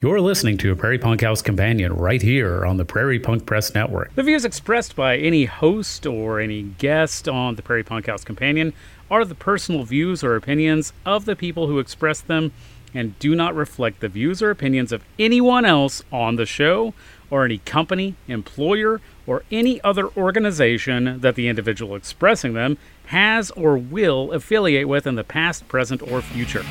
You're listening to a Prairie Punk House Companion right here on the Prairie Punk Press Network. The views expressed by any host or any guest on the Prairie Punk House Companion are the personal views or opinions of the people who express them and do not reflect the views or opinions of anyone else on the show or any company, employer, or any other organization that the individual expressing them has or will affiliate with in the past, present, or future.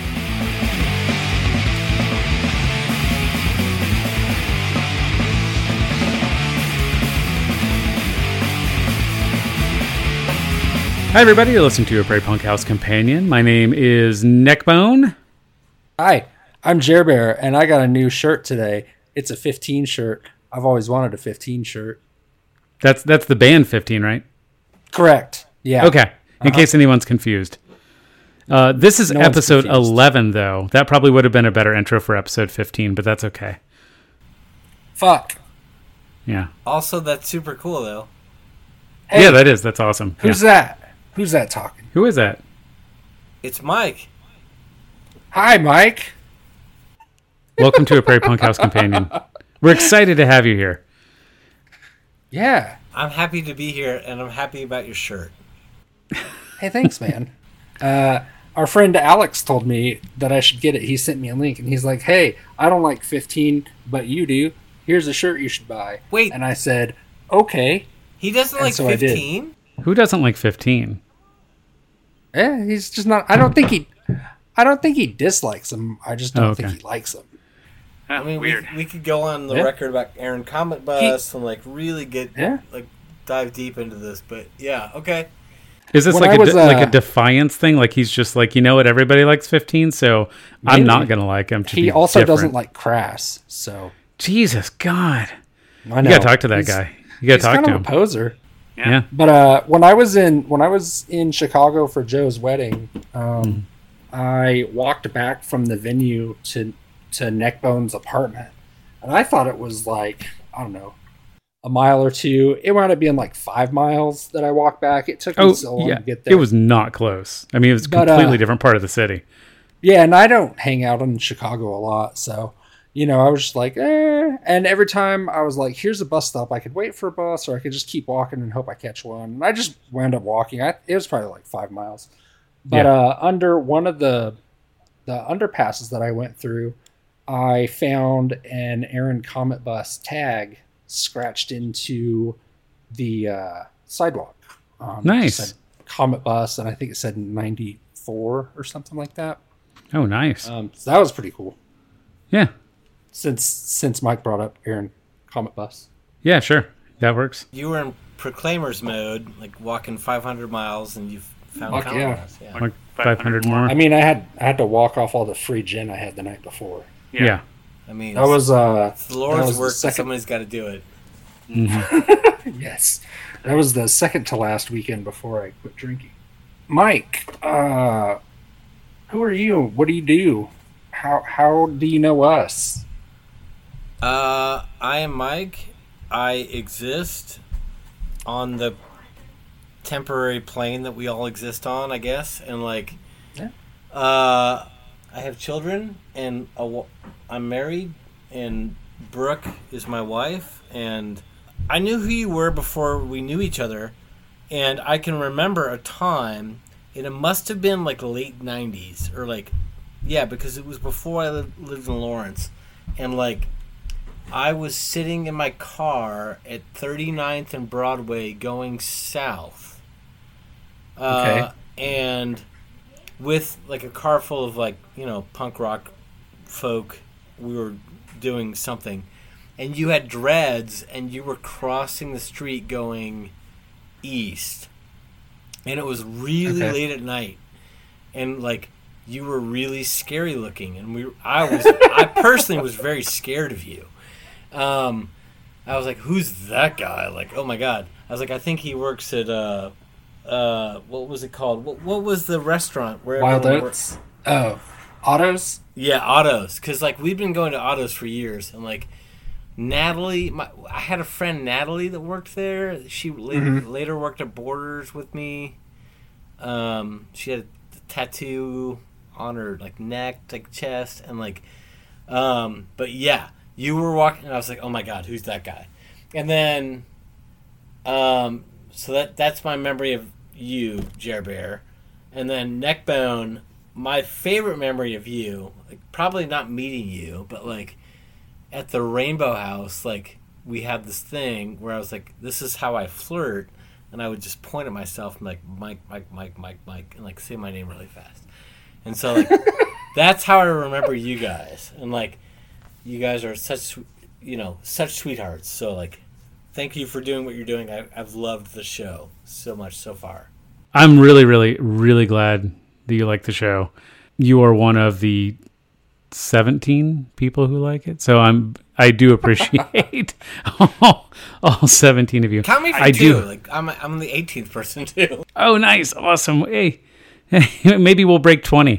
Hi everybody, you're listening to a Prairie Punk House Companion. My name is Neckbone. Hi, I'm Jerbear, and I got a new shirt today. It's a 15 shirt. I've always wanted a 15 shirt. That's the band 15, right? Correct. Yeah. Okay, in case anyone's confused. This is episode 11, though. That probably would have been a better intro for episode 15, but that's okay. Fuck. Yeah. Also, that's super cool, though. Hey, yeah, that is. That's awesome. Who's that? Who's that talking? Who is that? It's Mike. Hi, Mike. Welcome to a Prairie Punk House Companion. We're excited to have you here. Yeah. I'm happy to be here, and I'm happy about your shirt. Hey, thanks, man. Our friend Alex told me that I should get it. He sent me a link, and he's like, hey, I don't like 15, but you do. Here's a shirt you should buy. Wait. And I said, okay. He doesn't like so I did. 15? Who doesn't like 15? Yeah, he's just not. I don't think he dislikes them. I just don't think he likes them. I mean, we could go on the record about Aaron Comet Bus and like really dive deep into this, but yeah, okay. Is this When like a defiance thing? Like he's just like, you know what, everybody likes 15, so I'm not gonna like him. He also doesn't like Crass, so Jesus God, I know. You gotta talk to that guy. You gotta talk to him. He's kind of a poser. Yeah. But when I was in Chicago for Joe's wedding, I walked back from the venue to Neckbone's apartment, and I thought it was like, I don't know, a mile or two. It wound up being like 5 miles that I walked back. It took me so long to get there. It was not close. I mean, it was a completely different part of the city. Yeah, and I don't hang out in Chicago a lot, so I was just like, eh. And every time I was like, here's a bus stop. I could wait for a bus, or I could just keep walking and hope I catch one. And I just wound up walking. It was probably like 5 miles. But under one of the underpasses that I went through, I found an Aaron Comet Bus tag scratched into the sidewalk. Nice. It said Comet Bus, and I think it said 94 or something like that. Oh, nice. So that was pretty cool. Yeah. Since Mike brought up Aaron Comet Bus. Yeah, sure. That works. You were in Proclaimers mode, like walking 500 miles, and you found Comet Bus. Yeah. Like 500 more. I mean, I had to walk off all the free gin I had the night before. Yeah. I mean, that was it's the Lord's work, but somebody's got to do it. Mm-hmm. Yes. That was the second to last weekend before I quit drinking. Mike, who are you? What do you do? How do you know us? I am Mike. I exist on the temporary plane that we all exist on, I guess. And I have children, and I'm married, and Brooke is my wife. And I knew who you were before we knew each other. And I can remember a time, and it must have been like late 90s, or because it was before I lived in Lawrence. And I was sitting in my car at 39th and Broadway going south. Okay. And with a car full of punk rock folk, we were doing something. And you had dreads, and you were crossing the street going east. And it was really late at night. And you were really scary looking, and I personally was very scared of you. I was like, who's that guy? Oh my God. I was like, I think he works at what was it called? What was the restaurant where Wild Oats? Oh, Otto's? Yeah, Otto's. Because we've been going to Otto's for years, and Natalie, I had a friend Natalie that worked there. She later worked at Borders with me. She had a tattoo on her neck, chest, and But yeah, you were walking, and I was like, oh my god, who's that guy? And then, so that's my memory of you, Jer Bear. And then Neckbone, my favorite memory of you, like, probably not meeting you, but like at the Rainbow House, like we had this thing where I was like, this is how I flirt, and I would just point at myself and like Mike, and like say my name really fast. And so like that's how I remember you guys. And like you guys are such sweethearts. So like thank you for doing what you're doing. I've loved the show so much so far. I'm really, really, really glad that you like the show. You are one of the 17 people who like it. So I do appreciate all 17 of you. Count me for I two. do. Like I'm the 18th person too. Oh, nice. Awesome. Hey, maybe we'll break 20.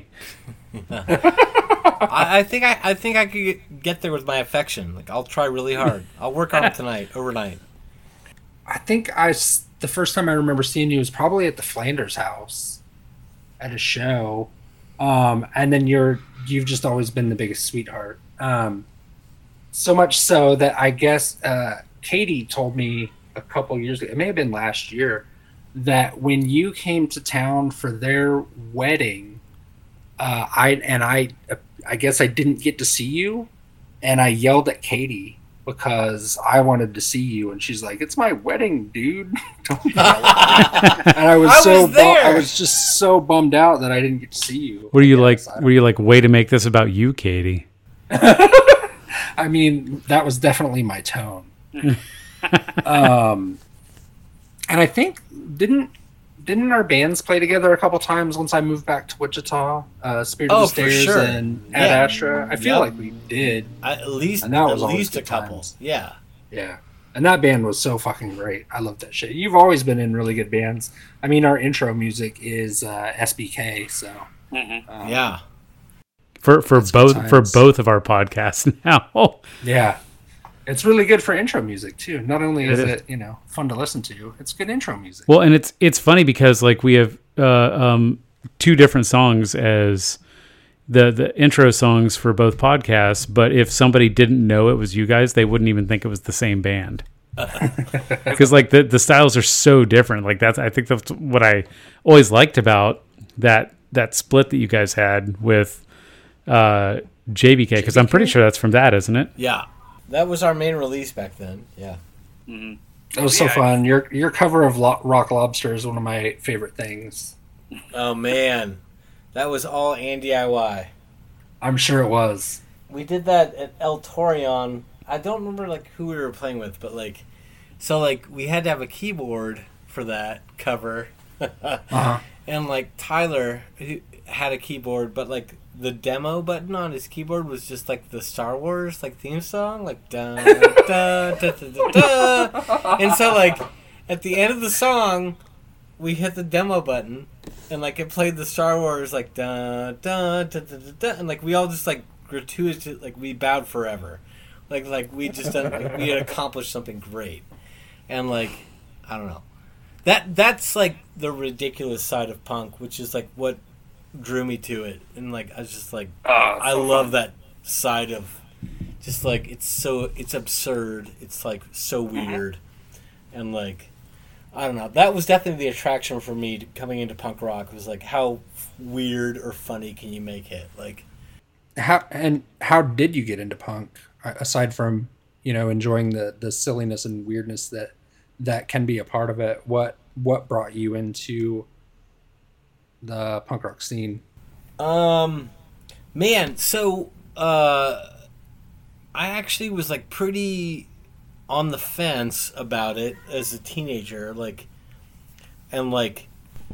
I think I could get there with my affection. Like I'll try really hard. I'll work on it tonight, overnight. I think the first time I remember seeing you was probably at the Flanders house at a show. And then you've just always been the biggest sweetheart. So much so that I guess Katie told me a couple years ago, it may have been last year, that when you came to town for their wedding, I guess I didn't get to see you, and I yelled at Katie because I wanted to see you, and she's like, "It's my wedding, dude." And I was just so bummed out that I didn't get to see you. Were you like, way to make this about you, Katie? I mean, that was definitely my tone. And I think didn't our bands play together a couple times once I moved back to Wichita? Spirit of the Stairs sure. and Ad Astra. I feel like we did. At least a couple. Times. Yeah. Yeah. And that band was so fucking great. I love that shit. You've always been in really good bands. I mean, our intro music is SBK, so yeah. For both of our podcasts now. Yeah. It's really good for intro music too. Not only is it fun to listen to, it's good intro music. Well, and it's funny because like we have two different songs as the intro songs for both podcasts, but if somebody didn't know it was you guys, they wouldn't even think it was the same band. Because like the styles are so different. Like I think that's what I always liked about that split that you guys had with JBK, because I'm pretty sure that's from that, isn't it? Yeah. That was our main release back then. Yeah. Mm-hmm. That was so fun. Your cover of Rock Lobster is one of my favorite things. Oh man, that was all Andy DIY. I'm sure it was. We did that at El Torion. I don't remember like who we were playing with, but like, so like we had to have a keyboard for that cover, and like Tyler had a keyboard, but like the demo button on his keyboard was just like the Star Wars like theme song, like dun dun dun dun dun dun. And so like at the end of the song, we hit the demo button, and like it played the Star Wars like dun dun dun dun dun, dun, and like we all just like gratuitously like we bowed forever, like we just we had accomplished something great, and like I don't know, that's like the ridiculous side of punk, which is like what drew me to it. And like I was just like I love that side of just like it's absurd, it's like so weird, and like I don't know, that was definitely the attraction for me coming into punk rock, was like how weird or funny can you make it. Like how did you get into punk, aside from enjoying the silliness and weirdness that can be a part of it? What brought you into the punk rock scene? Man, so I actually was like pretty on the fence about it as a teenager, like, and like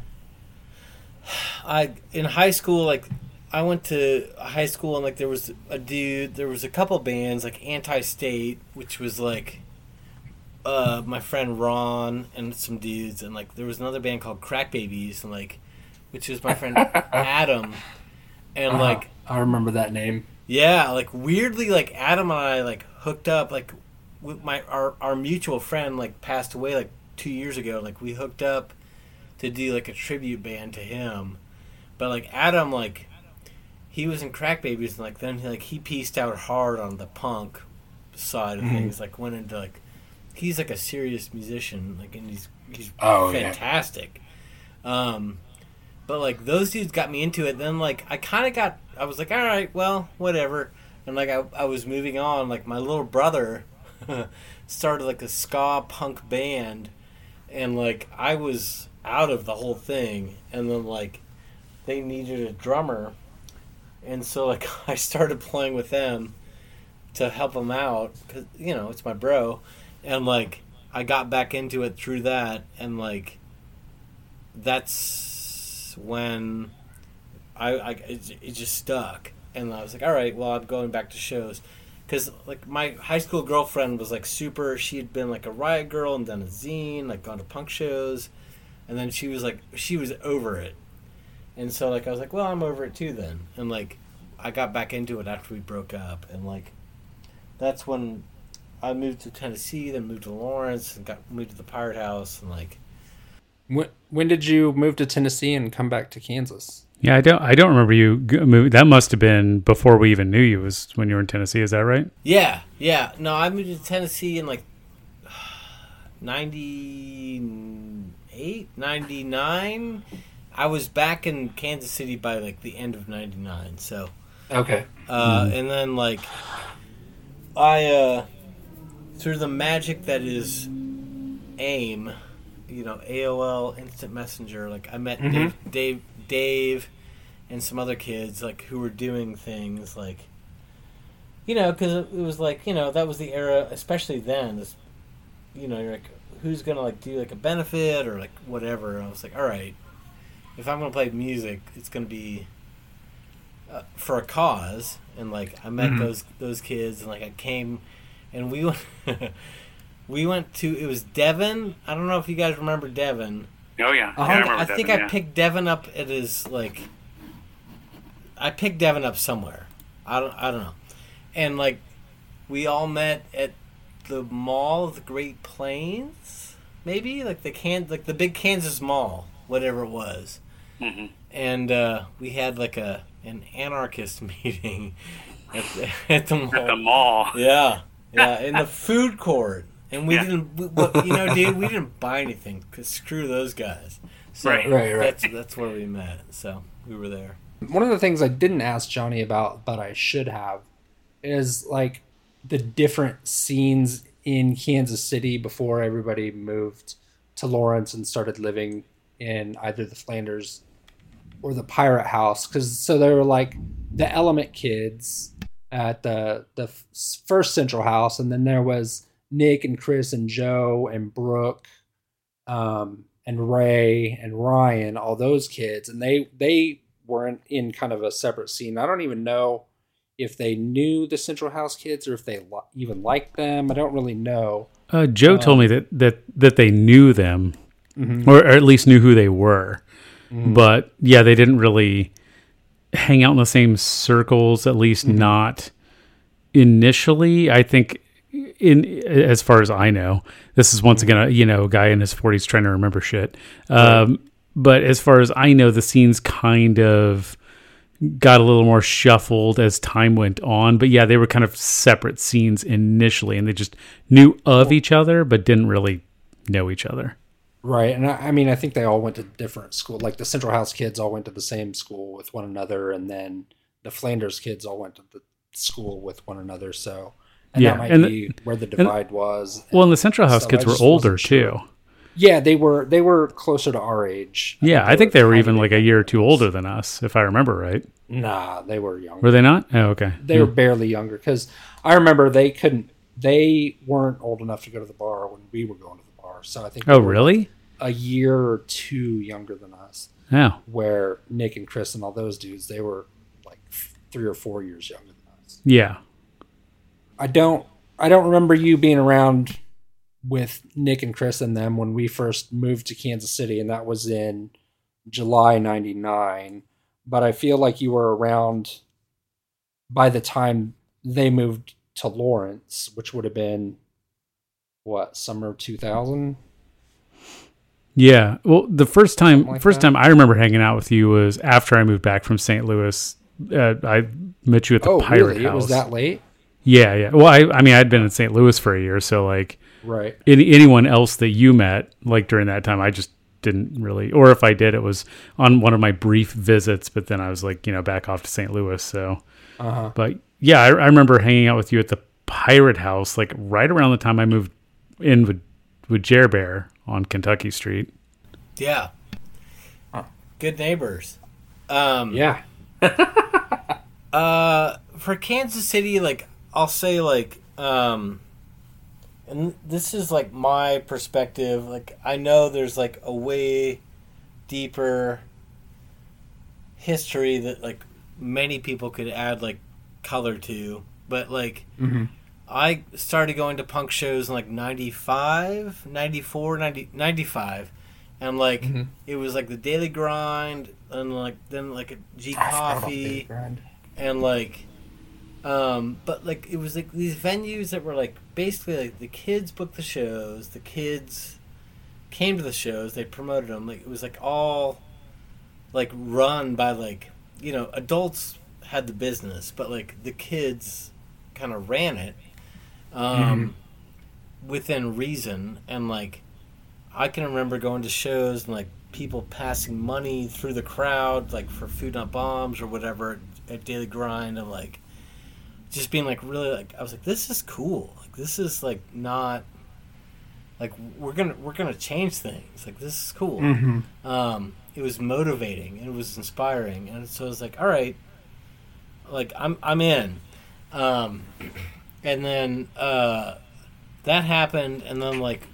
in high school, like I went to high school and like there was a couple bands like Anti-State, which was like my friend Ron and some dudes, and like there was another band called Crack Babies, and like which was my friend Adam, and like I remember that name. Yeah, like weirdly, like Adam and I like hooked up, like with our mutual friend like passed away like 2 years ago. Like we hooked up to do like a tribute band to him, but like Adam, like he was in Crack Babies, and like then he pieced out hard on the punk side of things. Like went into like he's like a serious musician, like, and he's fantastic. Yeah. But like those dudes got me into it. Then like I was like, all right, well, whatever. And like I was moving on. Like my little brother started like a ska punk band, and like I was out of the whole thing. And then like they needed a drummer. And so, like, I started playing with them to help them out because, you know, it's my bro. And, like, I got back into it through that. And, like, that's when it just stuck. And I was like, all right, well, I'm going back to shows. Because, like, my high school girlfriend was, like, super. She had been, like, a riot girl and done a zine, like, gone to punk shows. And then she was, like, she was over it. And so, like, I was like, well, I'm over it too then. And, like, I got back into it after we broke up. And, like, that's when I moved to Tennessee, then moved to Lawrence, and moved to the Pirate House. And, like... When did you move to Tennessee and come back to Kansas? Yeah, I don't remember you moving. That must have been before we even knew you, was when you were in Tennessee. Is that right? Yeah. No, I moved to Tennessee in, like, 98, 99... I was back in Kansas City by, like, the end of 99, so... Okay. And then, like, I, through the magic that is AIM, you know, AOL Instant Messenger, like, I met Dave and some other kids, like, who were doing things, like... You know, because it was, like, you know, that was the era, especially then, this, you know, you're like, who's gonna, like, do, like, a benefit or, like, whatever, and I was like, all right... If I'm going to play music, it's going to be for a cause. And, like, I met those kids, and, like, I came, and we went to, it was Devin. I don't know if you guys remember Devin. Oh, yeah. I remember I think I picked Devin up at his, like, I picked Devin up somewhere. I don't know. And, like, we all met at the Mall of the Great Plains, maybe? Like, the big Kansas Mall, whatever it was. Mm-hmm. And we had like an anarchist meeting at the mall. At the mall. Yeah, in the food court. And we didn't, you know, dude, we didn't buy anything because screw those guys. So right. That's where we met. So we were there. One of the things I didn't ask Johnny about, but I should have, is like the different scenes in Kansas City before everybody moved to Lawrence and started living in either the Flanders or the Pirate House. So there were like the Element kids at the first Central House, and then there was Nick and Chris and Joe and Brooke and Ray and Ryan, all those kids, and they weren't in kind of a separate scene. I don't even know if they knew the Central House kids or if they even liked them. I don't really know. Joe told me that they knew them. Mm-hmm. Or at least knew who they were. Mm-hmm. But, yeah, they didn't really hang out in the same circles, at least not initially. I think, as far as I know, this is once again, a guy in his 40s trying to remember shit. But as far as I know, the scenes kind of got a little more shuffled as time went on. But, yeah, they were kind of separate scenes initially, and they just knew of each other but didn't really know each other. Right, and I mean, I think they all went to different school. Like the Central House kids all went to the same school with one another, and then the Flanders kids all went to the school with one another. So, that might be where the divide was. Well, and the Central House kids were older too. Yeah, they were closer to our age. I think they were even like a year or two older than us, if I remember right. Nah, they were younger. Were they not? Oh, okay. They were barely younger because I remember they weren't old enough to go to the bar when we were going to the bar. So I think. Oh, really? A year or two younger than us. Yeah. Where Nick and Chris and all those dudes, they were like 3 or 4 years younger than us. Yeah. I don't remember you being around with Nick and Chris and them when we first moved to Kansas City, and that was in July 99. But I feel like you were around by the time they moved to Lawrence, which would have been summer of 2000? Yeah. Well, the first time I remember hanging out with you was after I moved back from St. Louis I met you at the Oh, Pirate really? House. It was that late? Yeah, yeah. Well, I mean, I'd been in St. Louis for a year, so like, Right. anyone else that you met like during that time, I just didn't really, or if I did, it was on one of my brief visits. But then I was like, back off to St. Louis. So, but yeah, I remember hanging out with you at the Pirate House, like right around the time I moved in with Jer Bear on Kentucky Street. Yeah. Good neighbors. Yeah. For Kansas City, like, I'll say, like, and this is, like, my perspective. Like, I know there's, like, a way deeper history that, like, many people could add, like, color to. But, like, I started going to punk shows in, like, 95, 94, 95. And, like, it was, like, the Daily Grind, and, like, then, like, a G Coffee, and, like, but, like, it was, like, these venues that were, like, basically, like, the kids booked the shows, the kids came to the shows, they promoted them, like, it was, like, all, like, run by, like, adults had the business, but, like, the kids kind of ran it, within reason, and, like, I can remember going to shows and, like, people passing money through the crowd, like, for Food Not Bombs or whatever at Daily Grind, and, like, just being, like, really, like, I was like, this is cool. Like, this is, like, not, like, we're gonna change things. Like, this is cool. It was motivating and it was inspiring, and so I was like, all right, like, I'm in. And then that happened, and then, like,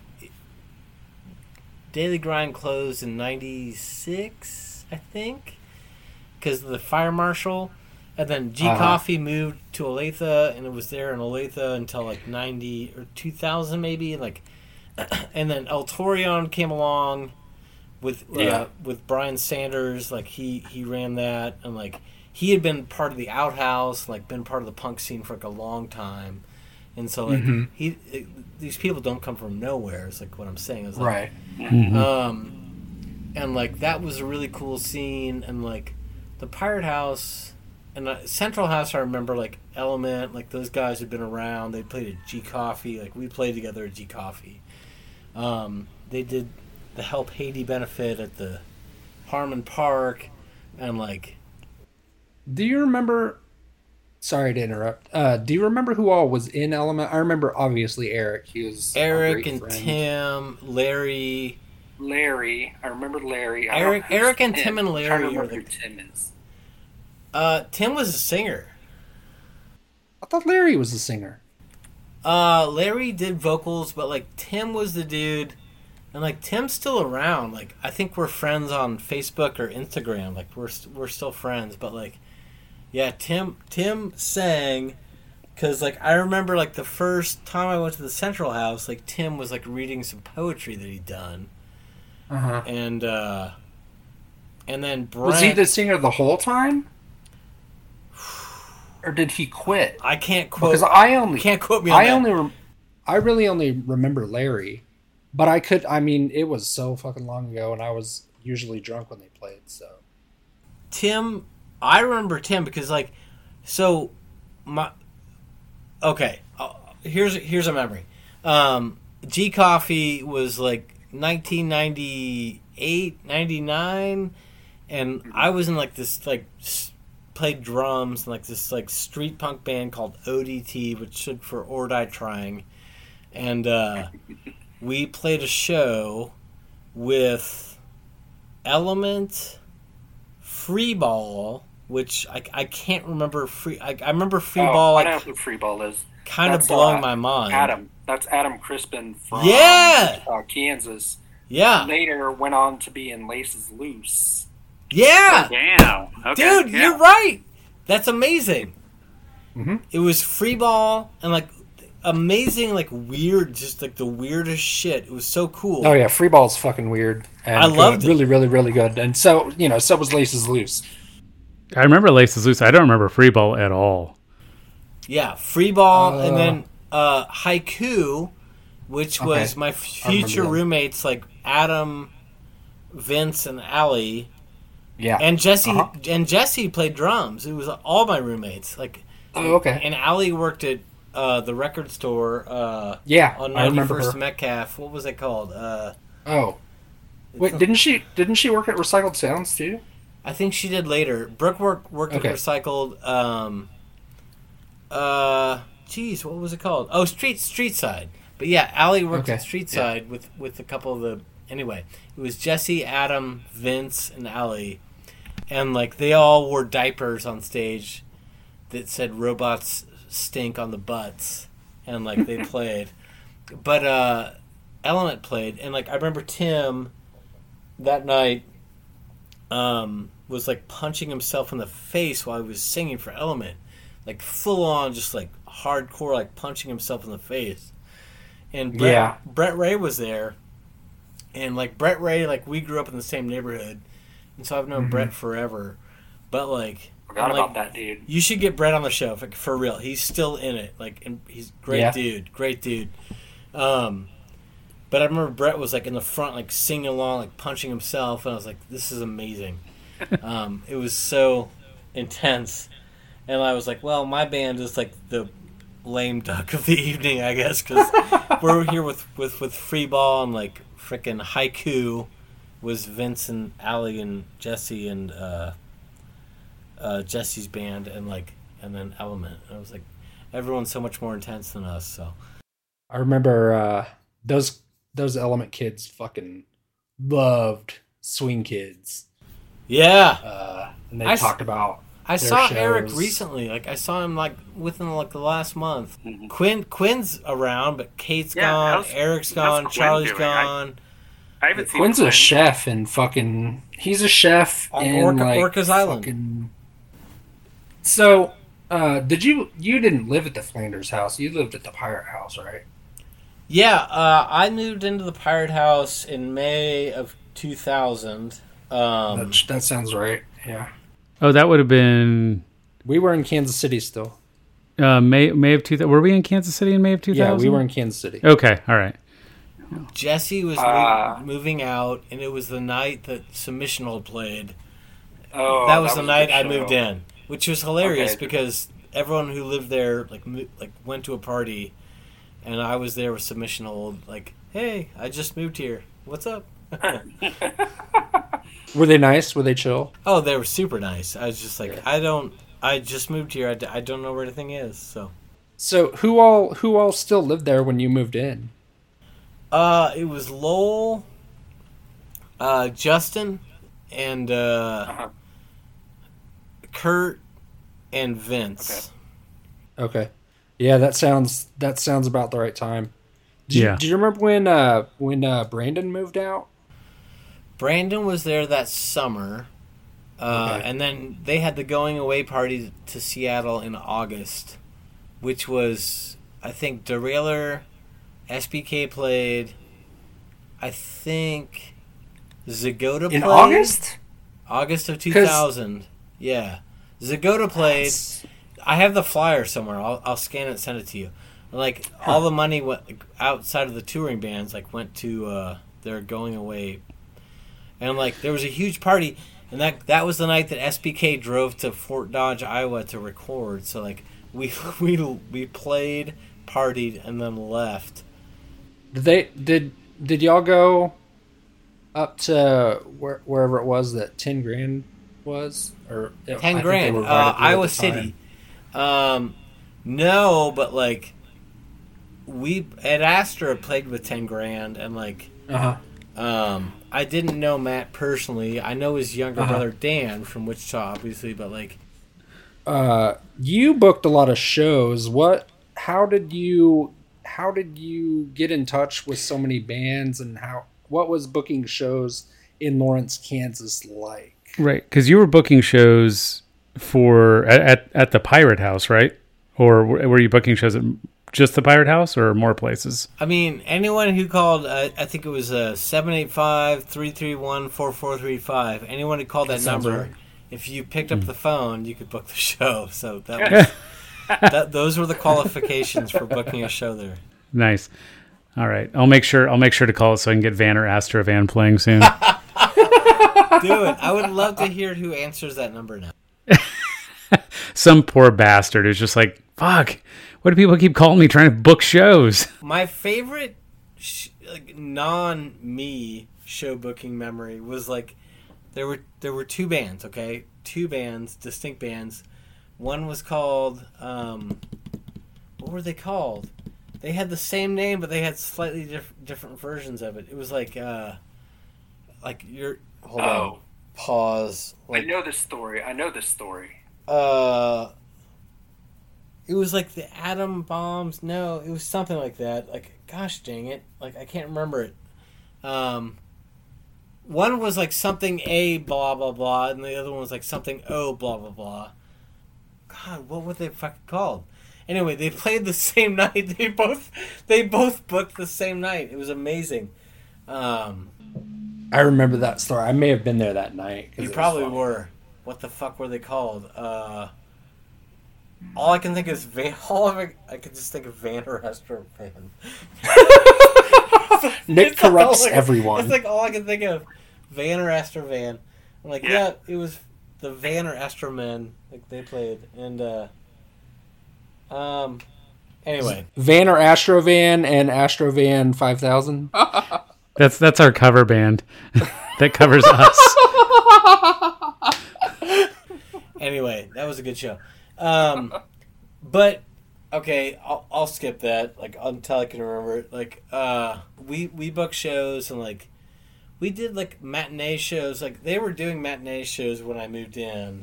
Daily Grind closed in 96, I think, because of the fire marshal. And then G Coffee moved to Olathe, and it was there in Olathe until, like, 90 or 2000 maybe. Like, and then El Torion came along with Brian Sanders. Like, he ran that, and, like, he had been part of the Outhouse, like, been part of the punk scene for, like, a long time. And so, like, these people don't come from nowhere, is, like, what I'm saying. Is, like, Right. And, like, that was a really cool scene. And, like, the Pirate House and Central House, I remember, like, Element, like, those guys had been around. They played at G Coffee. Like, we played together at G Coffee. They did the Help Haiti benefit at the Harmon Park. And, like... Do you remember... Sorry to interrupt. Do you remember who all was in Element? I remember, obviously, Eric. He was Eric and friend. Tim, Larry... Larry. I remember Larry. Eric and Tim and Larry. I remember are who the... Tim is. Tim was a singer. I thought Larry was the singer. Larry did vocals, but, like, Tim was the dude, and, like, Tim's still around. Like, I think we're friends on Facebook or Instagram. Like, we're still friends, but, like, yeah, Tim sang, because, like, I remember, like, the first time I went to the Central House, like, Tim was, like, reading some poetry that he'd done, and then Brent... Was he the singer the whole time? Or did he quit? I can't quote... Because can't quote me on that. I really only remember Larry. But it was so fucking long ago, and I was usually drunk when they played, so... Tim... I remember Tim because, like... So, okay. Here's a memory. G Coffee was, like, 1998, 99, and I was in, like, this, like... played drums in, like, this, like, street punk band called ODT, which stood for Or Die Trying, and we played a show with Element, Freeball, which I can't remember. I remember Freeball. I know who Freeball is. Kind of blowing my mind. Adam. That's Adam Crispin from Kansas. Yeah. Later went on to be in Laces Loose. Yeah. Damn. Okay. Dude, yeah. you're right. That's amazing. Mm-hmm. It was Freeball and, like, amazing, like, weird, just, like, the weirdest shit. It was so cool. Oh, yeah, Freeball's fucking weird. And I loved it. Really, really, really good. And so was Laces Loose. I remember Laces Loose. I don't remember Freeball at all. Yeah, Freeball, and then Haiku, which was my future roommates, like Adam, Vince, and Allie. Yeah. And Jesse played drums. It was all my roommates. Like, oh, okay. And Allie worked at the record store. On I remember 91st her. Metcalf. What was it called? Wait, didn't she work at Recycled Sounds too? I think she did later. Brooke worked at Recycled. Geez, what was it called? Oh, Street Side. But yeah, Allie worked at Street Side with a couple of the. Anyway, it was Jesse, Adam, Vince, and Allie, and like they all wore diapers on stage that said "Robots stink on the butts," and like they played. But Element played, and like I remember Tim that night was like punching himself in the face while he was singing for Element, like full on, just like hardcore, like punching himself in the face. And Brett Ray was there, and like Brett Ray, like we grew up in the same neighborhood, and so I've known Brett forever. But like, forgot about that dude. You should get Brett on the show for real. He's still in it. Like, and he's great dude. But I remember Brett was like in the front, like singing along, like punching himself, and I was like, "This is amazing." It was so intense, and I was like, "Well, my band is like the lame duck of the evening, I guess, because we're here with free ball and like frickin' Haiku was Vince and Allie and Jesse and Jesse's band and then Element. And I was like, everyone's so much more intense than us. So I remember those Element kids fucking loved Swing Kids. Yeah, and they talked about. I saw shows. Eric recently. Like I saw him like within like the last month. Quinn's around, but Kate's gone. Eric's gone. Charlie's gone. I haven't seen Quinn's a chef in fucking. He's a chef in Orcas Island. Fucking... So, you didn't live at the Flanders house? You lived at the Pirate House, right? Yeah, I moved into the Pirate House in May of 2000. That sounds right. Yeah. Oh, that would have been. We were in Kansas City still. May of 2000. Were we in Kansas City in May of 2000? Yeah, we were in Kansas City. Okay, all right. Jesse was moving out, and it was the night that Submission Hold played. Oh, that was the night I moved in, which was hilarious because everyone who lived there like went to a party, and I was there with Submission Hold. Like, hey, I just moved here. What's up? Were they nice? Were they chill? Oh, they were super nice. I was just like, I just moved here. I don't know where anything is. So who all still lived there when you moved in? It was Lowell, Justin, and Kurt, and Vince. Okay. Yeah, that sounds about the right time. Do you remember when Brandon moved out? Brandon was there that summer, and then they had the going away party to Seattle in August, which was, I think, Derailer, SBK played, I think Zagoda played. In August? August of 2000, yeah. Zagoda played. I have the flyer somewhere. I'll scan it and send it to you. Like, all the money went outside of the touring bands, like, went to their going away. And, like, there was a huge party, and that was the night that SBK drove to Fort Dodge, Iowa to record. So, like, we played, partied, and then left. Did y'all go up to wherever it was that 10 grand was? Or 10 grand, Iowa City. No, but, like, we at Astra played with 10 grand, and, like, I didn't know Matt personally. I know his younger brother Dan from Wichita, obviously, but like, you booked a lot of shows. How did you get in touch with so many bands, and what was booking shows in Lawrence, Kansas like? Right, because you were booking shows at the Pirate House, right? Or were you booking shows at just the Pirate House or more places? I mean, anyone who called, I think it was 785-331-4435. Anyone who called that number, right. If you picked up the phone, you could book the show. So that was, those were the qualifications for booking a show there. Nice. All right, I'll make sure to call it so I can get Van or Astra Van playing soon. Do it. I would love to hear who answers that number now. Some poor bastard who's just like, fuck, what do people keep calling me trying to book shows? My favorite non-me show booking memory was like there were two bands, okay? Two bands, distinct bands. One was called what were they called? They had the same name, but they had slightly different versions of it. It was like you're hold on, pause. I know this story. It was like the atom bombs. No, it was something like that. Like, gosh dang it! Like, I can't remember it. One was like something A blah blah blah, and the other one was like something O blah blah blah. God, what were they fucking called? Anyway, they played the same night. They both booked the same night. It was amazing. I remember that story. I may have been there that night. You probably were. What the fuck were they called? All I can think is I can just think of Van Restor Van. Nick corrupts everyone. It's like all I can think of. Van Restor Van. I'm like, yeah, it was the Van Restor Men. Like they played, and anyway, Van or Astrovan and Astrovan 5000. That's our cover band that covers us. Anyway, that was a good show. But okay, I'll skip that. Like until I can remember it. Like we booked shows and like we did like matinee shows. Like they were doing matinee shows when I moved in,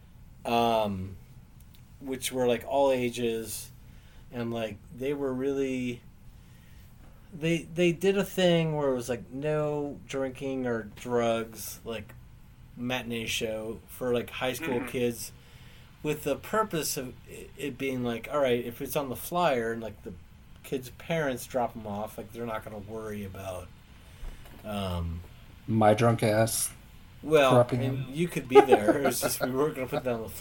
which were like all ages, and like they were really. They did a thing where it was like no drinking or drugs, like matinee show for like high school kids, with the purpose of it being like, all right, if it's on the flyer and like the kids' parents drop them off, like they're not going to worry about my drunk ass. Well, and you could be there. It was just we weren't going to put that on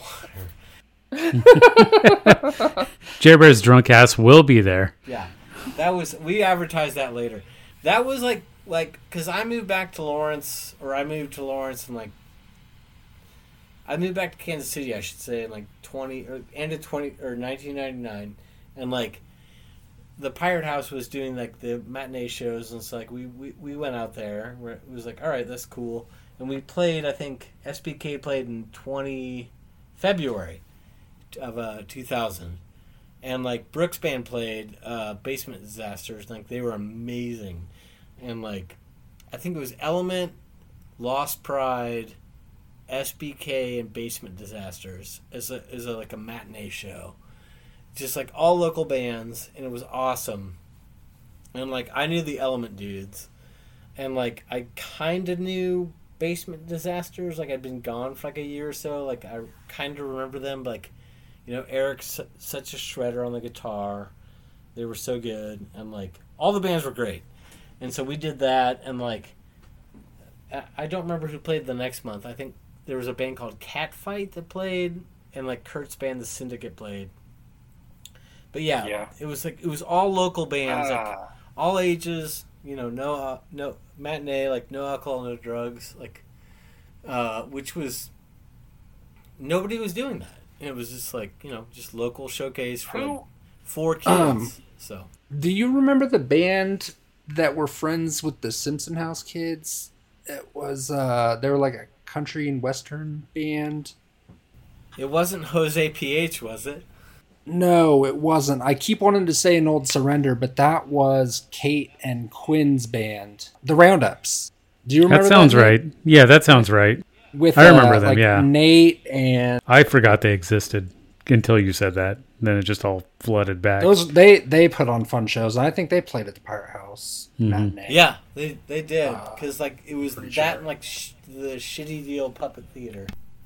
the flyer. Jerbear's drunk ass will be there. Yeah. That was, we advertised that later. That was like, because I moved back to Lawrence, or I moved to Lawrence and like, I moved back to Kansas City, I should say, in like end of 1999, and like, the Pirate House was doing like the matinee shows, and it's like, we went out there, where it was like, all right, that's cool, and we played, I think, SBK played in February of 2000. And like Brooks Band played Basement Disasters, like they were amazing, and like I think it was Element, Lost Pride, SBK, and Basement Disasters as a like a matinee show, just like all local bands, and it was awesome. And like I knew the Element dudes, and like I kind of knew Basement Disasters, like I'd been gone for like a year or so, like I kind of remember them, but, like. You know, Eric's such a shredder on the guitar. They were so good. And, like, all the bands were great. And so we did that. And, like, I don't remember who played the next month. I think there was a band called Catfight that played. And, like, Kurt's band, The Syndicate, played. But, yeah. It was, like, it was all local bands. Like, all ages. You know, no matinee. Like, no alcohol, no drugs. Like, which was... Nobody was doing that. It was just like, you know, just local showcase for like 4 kids. So, do you remember the band that were friends with the Simpson House kids? It was they were like a country and western band. It wasn't Jose PH, was it? No, it wasn't. I keep wanting to say An Old Surrender, but that was Kate and Quinn's band, the Roundups. Do you remember that? Sounds right. Yeah, that sounds right. With, I remember them, like yeah. Nate and... I forgot they existed until you said that. Then it just all flooded back. They put on fun shows, and I think they played at the Pirate House. Matinee. Yeah, they did. Because like it was that and like the Shitty Deal Puppet Theater.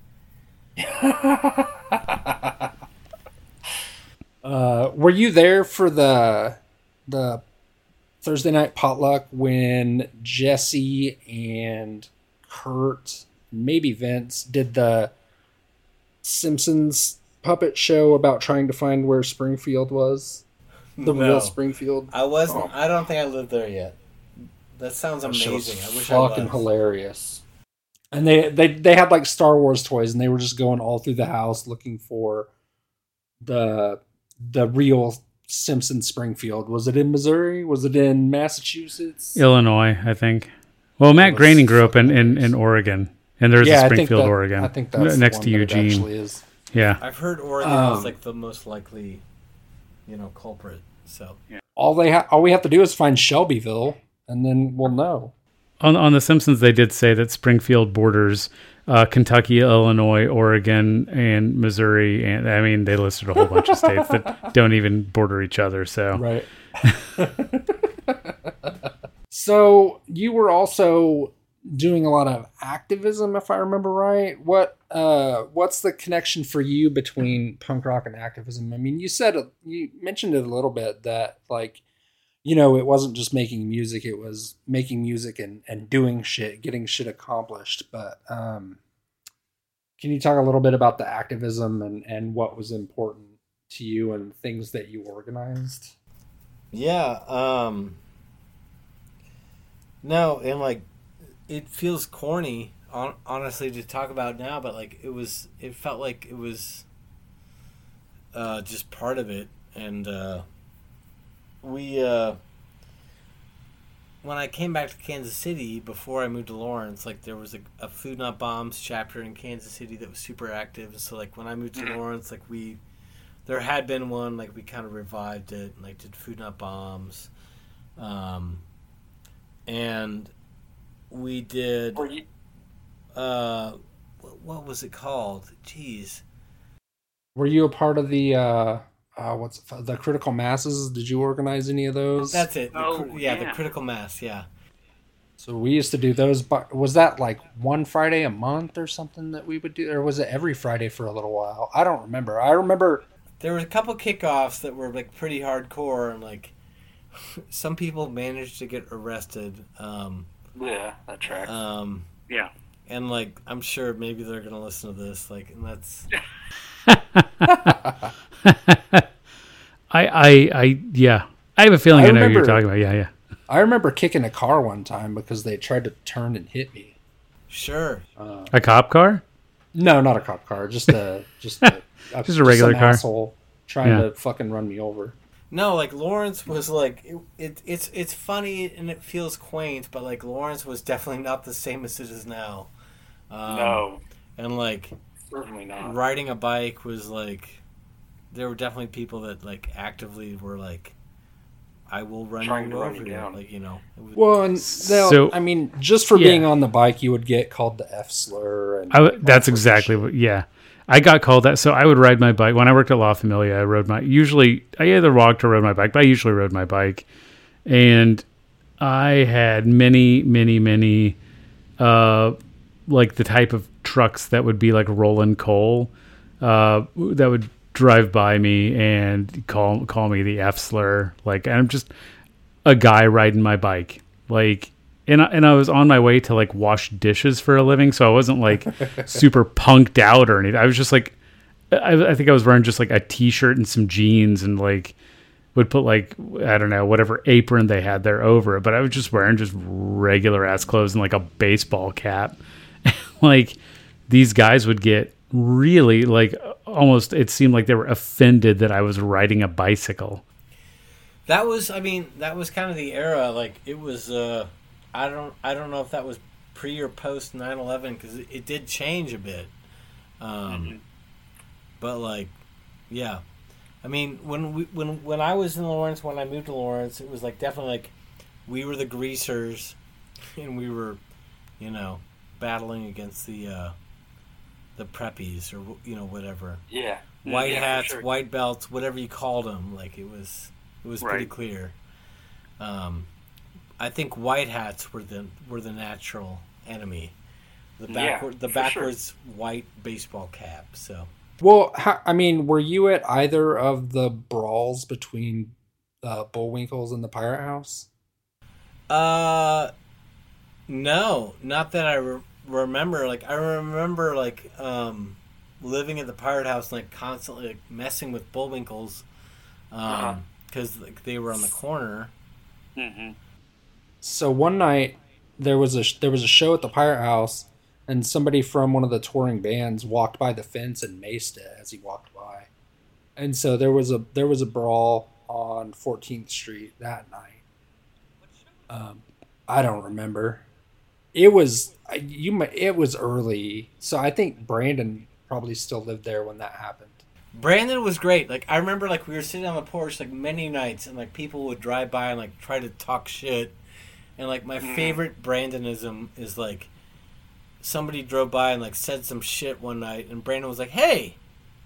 Were you there for the Thursday night potluck when Jesse and Kurt... maybe Vince did the Simpsons puppet show about trying to find where Springfield was? The real Springfield? I wasn't. I don't think I lived there yet. That sounds amazing. I wish I was. Fucking hilarious. And they had like Star Wars toys, and they were just going all through the house looking for the real Simpson Springfield. Was it in Missouri? Was it in Massachusetts? Illinois, I think. Well, Matt Groening grew up in Oregon, and there's a Springfield, Oregon. I think that's next the to one Eugene. That it actually is. Yeah, I've heard Oregon is like the most likely, culprit. So all we have to do is find Shelbyville, and then we'll know. On The Simpsons, they did say that Springfield borders Kentucky, Illinois, Oregon, and Missouri, and I mean they listed a whole bunch of states that don't even border each other. So right. So you were also doing a lot of activism, if I remember right. What's the connection for you between punk rock and activism? I mean, you mentioned it a little bit that like, it wasn't just making music, it was making music and doing shit, getting shit accomplished. But can you talk a little bit about the activism and what was important to you and things that you organized? Yeah. No, and like, it feels corny, honestly, to talk about now, but like, it felt like it was just part of it. And when I came back to Kansas City before I moved to Lawrence, like there was a Food Not Bombs chapter in Kansas City that was super active. And so like when I moved to Lawrence, like there had been one, like we kind of revived it, and like did Food Not Bombs, and we did. What was it called? Jeez. Were you a part of the the Critical Masses? Did you organize any of those? That's it. The Critical Mass. Yeah. So we used to do those. But was that like one Friday a month or something that we would do, or was it every Friday for a little while? I don't remember. I remember there were a couple kickoffs that were like pretty hardcore, and like some people managed to get arrested. Yeah, that tracks. Yeah. And like, I'm sure maybe they're gonna listen to this. Like, and that's. I have a feeling I know what you're talking about. Yeah. I remember kicking a car one time because they tried to turn and hit me. Sure. A cop car? No, not a cop car. Just a regular car. Asshole trying to fucking run me over. No, like Lawrence was like it's funny and it feels quaint, but like Lawrence was definitely not the same as it is now. No, and like certainly not. Riding a bike was like there were definitely people that like actively were like, I will run you over, down. Like Well, and I mean, just for being on the bike, you would get called the F slur. And that's exactly what. Yeah. I got called that, so I would ride my bike. When I worked at La Familia, I either walked or rode my bike, but I usually rode my bike. And I had many, like the type of trucks that would be like rolling coal, that would drive by me and call me the F slur. Like, I'm just a guy riding my bike. Like, and I was on my way to like wash dishes for a living, so I wasn't like super punked out or anything. I was just like, I think I was wearing just like a t-shirt and some jeans, and like would put like, I don't know, whatever apron they had there over it. But I was just wearing just regular ass clothes and like a baseball cap. Like these guys would get really like almost, it seemed like they were offended that I was riding a bicycle. That was kind of the era. Like it was. I don't know if that was pre or post 9/11 because it did change a bit, but like, yeah, I mean when I was in Lawrence, when I moved to Lawrence, it was like definitely like we were the greasers, and we were, battling against the preppies or whatever. Yeah, white hats, sure. White belts, whatever you called them. Like it was pretty clear. I think white hats were the natural enemy. The backwards white baseball cap. So. Well, were you at either of the brawls between Bullwinkles and the Pirate House? No, not that I remember. Like I remember like living at the Pirate House, like constantly like, messing with Bullwinkles, because like they were on the corner. Mm-hmm. So one night there was a show at the Pirate House, and somebody from one of the touring bands walked by the fence and maced it as he walked by. And so there was a brawl on 14th Street that night. I don't remember. It was early, so I think Brandon probably still lived there when that happened. Brandon was great. Like, I remember, like, we were sitting on the porch, like, many nights, and, like, people would drive by and, like, try to talk shit. And, like, my favorite Brandonism is, like, somebody drove by and, like, said some shit one night, and Brandon was like, hey,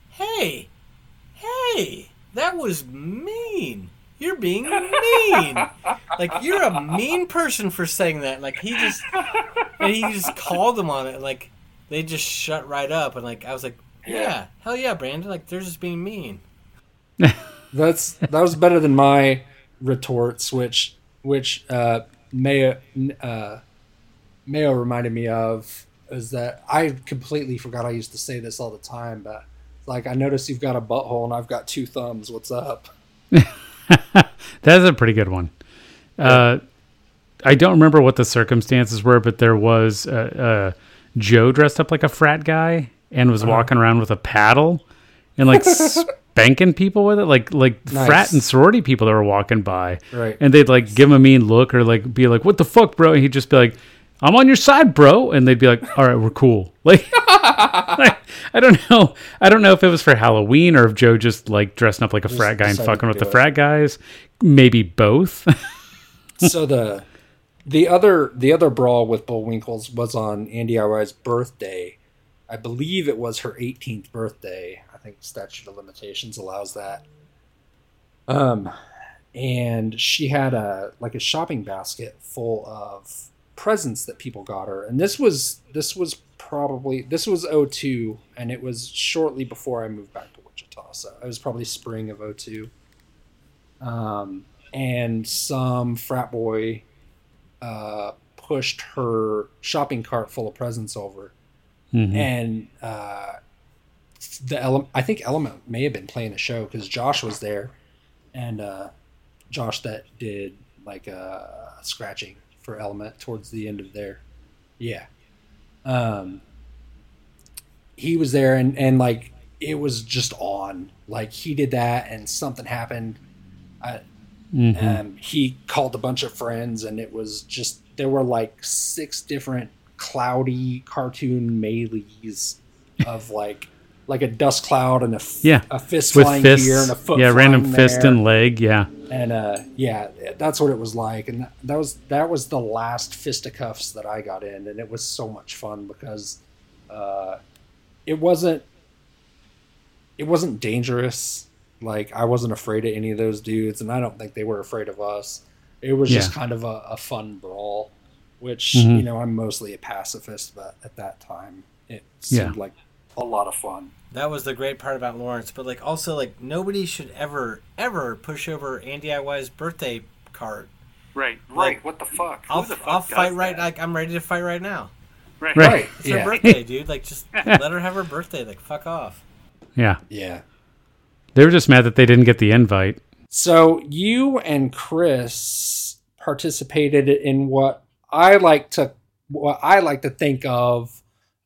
that was mean. You're being mean. Like, you're a mean person for saying that. Like, he just called them on it, and, like, they just shut right up. And, like, I was like, yeah, hell yeah, Brandon. Like, they're just being mean. That was better than my retorts, which Mayo reminded me of, is that I completely forgot I used to say this all the time, but like, I noticed you've got a butthole and I've got 2 thumbs. What's up? That's a pretty good one. I don't remember what the circumstances were, but there was Joe dressed up like a frat guy and was walking around with a paddle and like spanking people with it, like nice. Frat and sorority people that were walking by, right? And they'd like give him a mean look or like be like, "What the fuck, bro?" And he'd just be like, "I'm on your side, bro," and they'd be like, "All right, we're cool." Like, I don't know if it was for Halloween or if Joe just like dressing up like a frat guy and fucking with the frat guys. Maybe both. So the other brawl with Bullwinkles was on Andy IY's birthday. I believe it was her 18th birthday. I think statute of limitations allows that. And she had a shopping basket full of presents that people got her. And this was 2002, and it was shortly before I moved back to Wichita. So it was probably spring of 2002. And some frat boy pushed her shopping cart full of presents over. Mm-hmm. And I think Element may have been playing a show because Josh was there, and Josh that did like scratching for Element towards the end of their, he was there, and like it was just on. Like, he did that, and something happened. He called a bunch of friends, and it was just, there were like 6 different cloudy cartoon melees of like a dust cloud and a fist with flying fists, here and a foot random flying fist there. and leg, and that's what it was like. And that was the last fisticuffs that I got in, and it was so much fun because it wasn't dangerous. Like, I wasn't afraid of any of those dudes, and I don't think they were afraid of us. It was just kind of a fun brawl, which, you know, I'm mostly a pacifist, but at that time it seemed like a lot of fun. That was the great part about Lawrence. But, like, also, like, nobody should ever push over Andy IY's birthday cart. Right. Like, what the fuck? I'll fight right. Like, I'm ready to fight right now. Right. It's her birthday, dude. Like, just let her have her birthday. Like, fuck off. Yeah. They were just mad that they didn't get the invite. So you and Chris participated in what I like to think of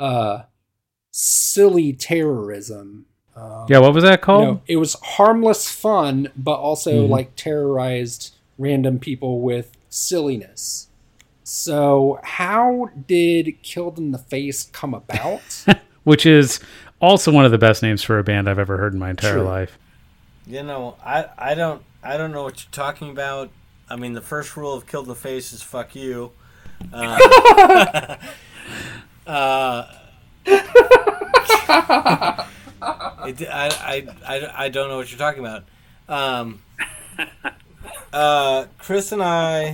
silly terrorism. What was that called? You know, it was harmless fun, but also like terrorized random people with silliness. So how did Killed in the Face come about? Which is also one of the best names for a band I've ever heard in my entire life. You know, I don't know what you're talking about. I mean, the first rule of Killed in the Face is fuck you. I don't know what you're talking about. Chris and I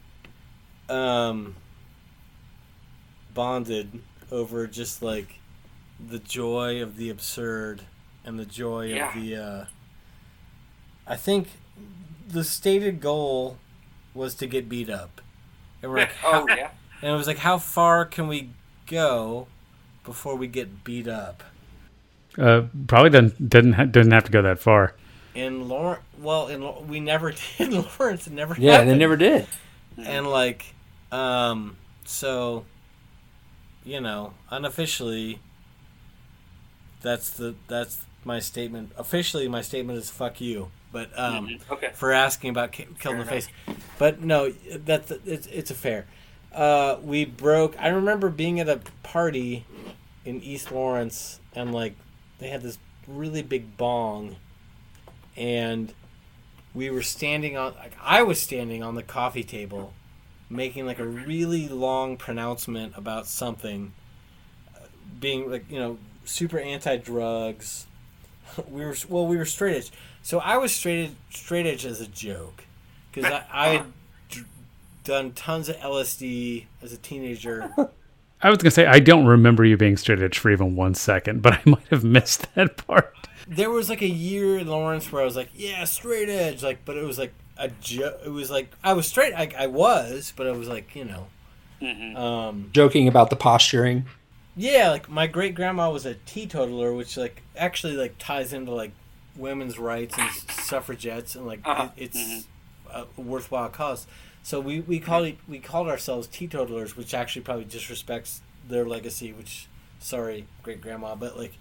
bonded over just like the joy of the absurd and the joy of the I think the stated goal was to get beat up. And we're like, and it was like, how far can we go before we get beat up? Probably didn't have to go that far. In Lawrence, we never did. In Lawrence, it never happened. Yeah, they never did. And like, so unofficially, that's my statement. Officially, my statement is "fuck you." But Okay. for asking about Killed in the Face, but no, it's a fair. We broke. I remember being at a party in East Lawrence, and like they had this really big bong, and we were standing on. Like, I was standing on the coffee table, making like a really long pronouncement about something, being like super anti-drugs. We were straight edge. So I was straight edge as a joke, because I had done tons of LSD as a teenager. I was going to say, I don't remember you being straight edge for even 1 second, but I might have missed that part. There was like a year in Lawrence where I was like, yeah, straight edge, like, but it was like a joke. It was like I was straight. I was, but it was like joking about the posturing. Yeah, like my great grandma was a teetotaler, which like actually like ties into like women's rights and suffragettes, and like it's a worthwhile cause. So we called ourselves teetotalers, which actually probably disrespects their legacy. Which, sorry, great grandma, but like,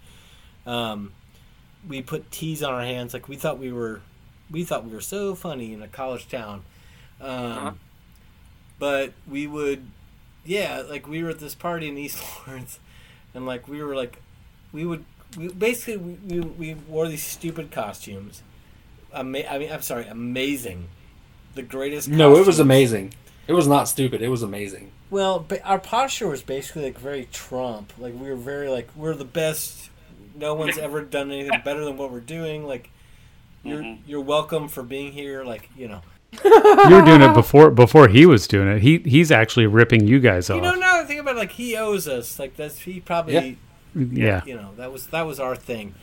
we put teas on our hands. Like we thought we were so funny in a college town, but we would, like we were at this party in East Lawrence, and like we were like, we wore these stupid costumes. Amazing. The greatest costumes. No, it was amazing. It was not stupid. It was amazing. Well, but our posture was basically like very Trump. Like we were very like, we're the best. No one's ever done anything better than what we're doing. Like you're welcome for being here. Like you were doing it before he was doing it. He's actually ripping you guys off. Now I think about it, like he owes us. Like he probably yeah. That was our thing.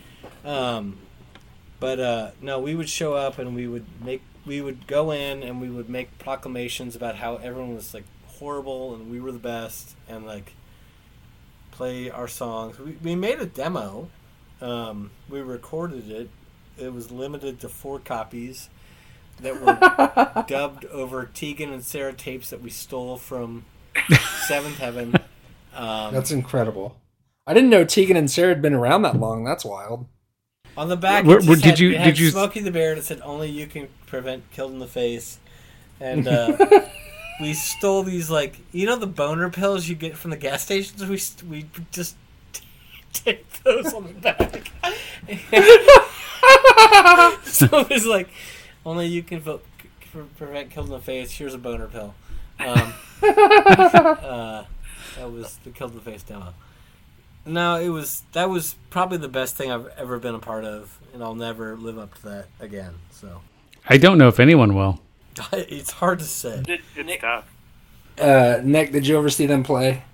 But no, we would show up and we would go in and we would make proclamations about how everyone was like horrible and we were the best, and like play our songs. We made a demo. We recorded it. It was limited to 4 copies that were dubbed over Tegan and Sarah tapes that we stole from Seventh Heaven. That's incredible. I didn't know Tegan and Sarah had been around that long. That's wild. On the back, did you Smokey the Bear that said "Only you can prevent Killed in the Face," and we stole these like the boner pills you get from the gas stations. We just take those on the back. So it was like, "Only you can prevent Killed in the Face. Here's a boner pill." That was the Killed in the Face demo. No, that was probably the best thing I've ever been a part of, and I'll never live up to that again. So I don't know if anyone will. It's hard to say. It's tough. Nick, did you ever see them play?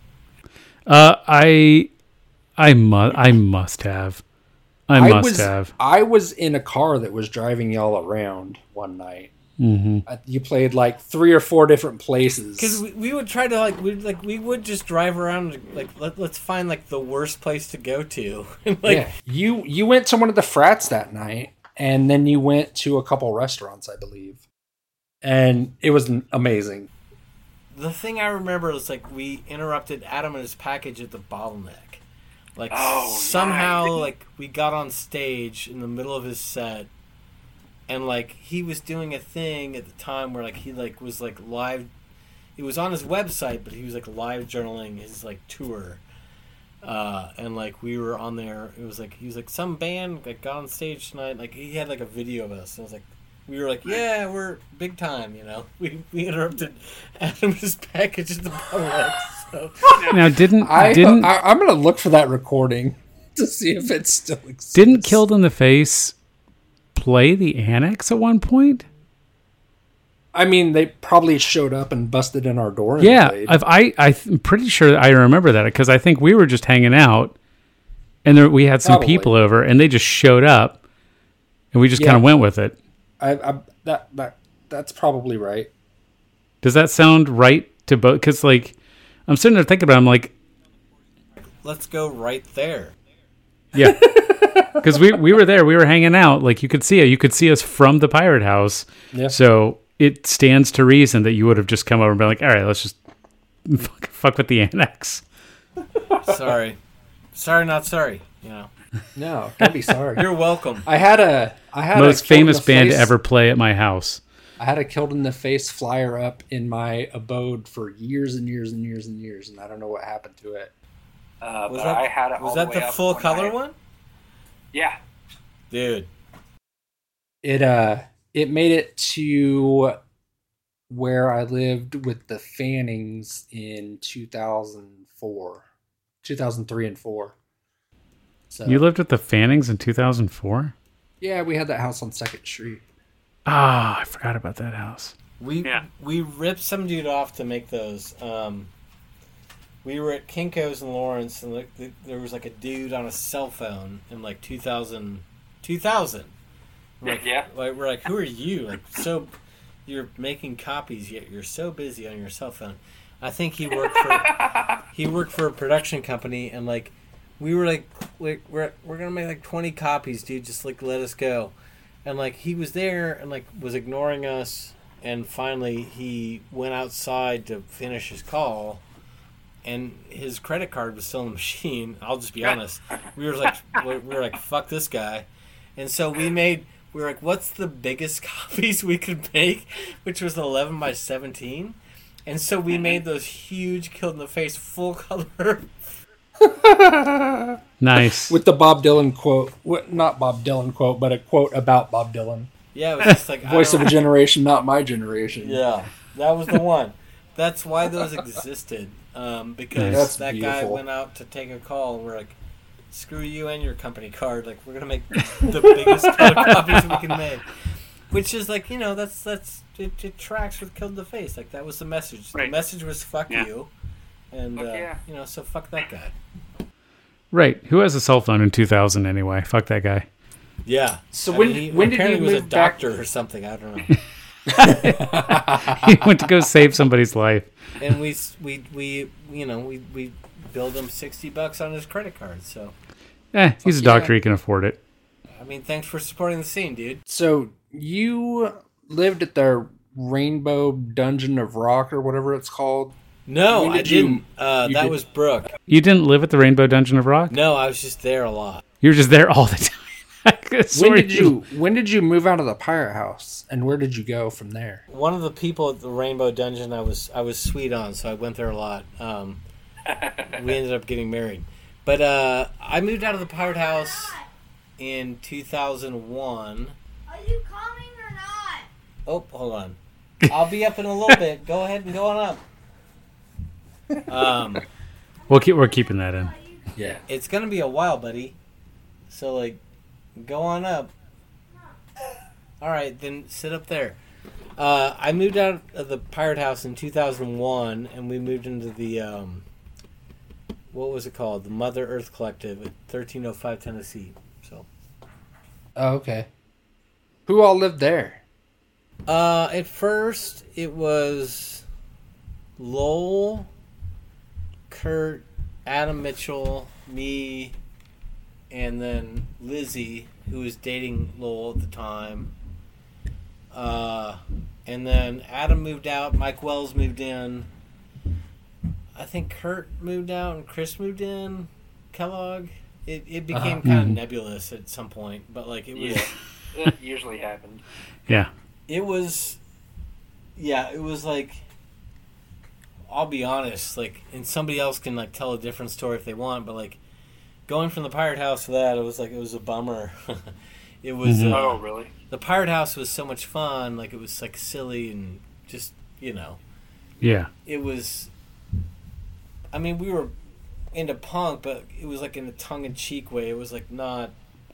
I must have. I was in a car that was driving y'all around one night. Mm-hmm. You played like 3 or 4 different places. Because we would try to we would just drive around and, let's find like the worst place to go to. You went to one of the frats that night, and then you went to a couple restaurants, I believe, and it was amazing. The thing I remember is like we interrupted Adam and his package at the Bottleneck. Like somehow like we got on stage in the middle of his set. And like he was doing a thing at the time where like he like was like live, it was on his website, but he was like live journaling his like tour, and like we were on there. It was like he was like some band like got on stage tonight. Like he had like a video of us. And I was like, we were like, yeah, we're big time. We interrupted Adam's package at the Bottleneck. So now I'm gonna look for that recording to see if it still exists. Didn't Killed in the Face play the Annex at one point? I mean, they probably showed up and busted in our door. And I'm pretty sure I remember that, because I think we were just hanging out, and we had some people over, and they just showed up, and we just kind of went with it. That's probably right. Does that sound right to both? Because like I'm sitting there thinking about it, I'm like, let's go right there. Yeah. Because we were there, we were hanging out. Like you could see us from the Pirate House. Yeah. So it stands to reason that you would have just come over and been like, all right, let's just fuck with the Annex. Sorry, not sorry. You know. No, don't be sorry. You're welcome. I had Most a famous band to face- ever play at my house. I had a Killed in the Face flyer up in my abode for years and years and years and years, and I don't know what happened to it. But I had it all was that way the up full when color I- one? Yeah. Dude. It made it to where I lived with the Fannings in 2003 and 4. So You lived with the Fannings in 2004? yeah, we had that house on 2nd Street. Ah, I forgot about that house. We ripped some dude off to make those. We were at Kinko's in Lawrence, and there was like a dude on a cell phone in like 2000. Yeah. Like, we're like, who are you? Like, so you're making copies, yet you're so busy on your cell phone. I think he worked for a production company, and like we were like we're gonna make like 20 copies, dude. Just like let us go. And like he was there and like was ignoring us, and finally he went outside to finish his call, and his credit card was still in the machine. I'll just be honest. We were like fuck this guy, and so we were like, what's the biggest copies we could make, which was 11 by 17, and so we made those huge Killed in the Face full color. Nice. With the Bob Dylan quote. Not Bob Dylan quote, but a quote about Bob Dylan. Yeah, it was just like Voice of a generation, not my generation. Yeah, that was the one. That's why those existed. Because That's that guy beautiful. went out to take a call, and we're like, screw you and your company card. Like, we're gonna make the biggest color copies we can make. Which is like, you know, it tracks with Killed in the Face. Like, that was the message. Right. The message was fuck Yeah. you, and you know, so fuck that guy. Right. Who has a cell phone in 2000 anyway? Fuck that guy. Yeah. So I when mean, he did apparently you was a move back? doctor or something. I don't know. He went to go save somebody's life. And we billed him $60 on his credit card. So He's a doctor. He can afford it. I mean, thanks for supporting the scene, dude. So you lived at the Rainbow Dungeon of Rock or whatever it's called. No, When I did you- didn't. That did- was Brooke. You didn't live at the Rainbow Dungeon of Rock? No, I was just there a lot. You were just there all the time. When did you move out of the pirate house, and where did you go from there? One of the people at the Rainbow Dungeon I was sweet on, so I went there a lot. We ended up getting married. But I moved out of the pirate house in 2001. Are you coming or not? Oh, hold on. I'll be up in a little bit. Go ahead and go on up. We're keeping that in. Yeah. It's gonna be a while, buddy. So like, go on up. All right, then sit up there. I moved out of the pirate house in 2001, and we moved into the what was it called? The Mother Earth Collective at 1305 Tennessee. So, Oh, okay. Who all lived there? at first it was Lowell, Kurt, Adam Mitchell, me, and then Lizzie, who was dating Lowell at the time. And then Adam moved out, Mike Wells moved in. I think Kurt moved out and Chris moved in. Kellogg. It became kind of nebulous at some point, but like it was. Yeah, it usually happened. Yeah. It was like, I'll be honest, like, and somebody else can like tell a different story if they want, but like, going from the pirate house to that, it was a bummer. It was. Oh, really? The pirate house was so much fun. Like, it was like silly and just, you know, Yeah. it was. I mean, we were into punk, but it was like in a tongue-in-cheek way. It was like not.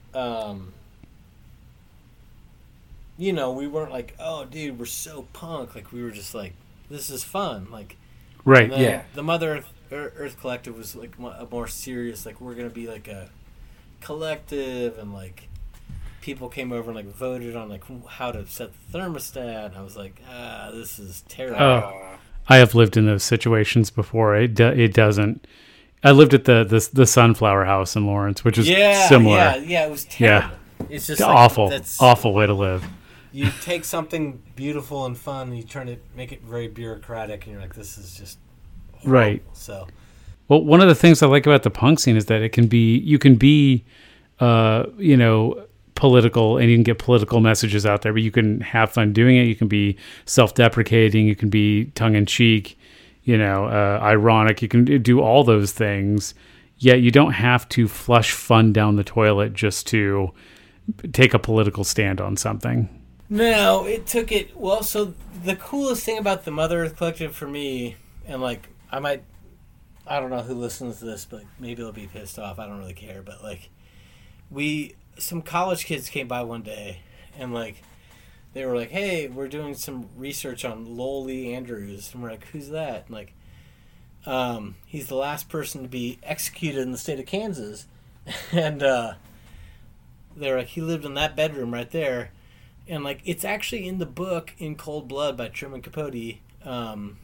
You know, we weren't like, oh, dude, we're so punk. Like, we were just like, this is fun. Like, Right. and then Yeah. the Mother Earth Collective was like a more serious, like, we're gonna be like a collective, and like people came over and like voted on like how to set the thermostat. And I was like, this is terrible. Oh. I have lived in those situations before. It doesn't. I lived at the Sunflower House in Lawrence, which is similar. Yeah, it was terrible. It's just like, Awful, that's- awful way to live. You take something beautiful and fun, and you make it very bureaucratic, and you're like, this is just horrible. Right. So Well, one of the things I like about the punk scene is that you can be, political, and you can get political messages out there, but you can have fun doing it. You can be self-deprecating. You can be tongue-in-cheek, ironic. You can do all those things, yet you don't have to flush fun down the toilet just to take a political stand on something. No, it took it... Well, so the coolest thing about the Mother Earth Collective for me, and like, I don't know who listens to this, but maybe they'll be pissed off. I don't really care, but like, some college kids came by one day, and like, they were like, "Hey, we're doing some research on Lowell Lee Andrews," and we're like, "Who's that?" And like, he's the last person to be executed in the state of Kansas, and they're like, he lived in that bedroom right there, and like, it's actually in the book In Cold Blood by Truman Capote, and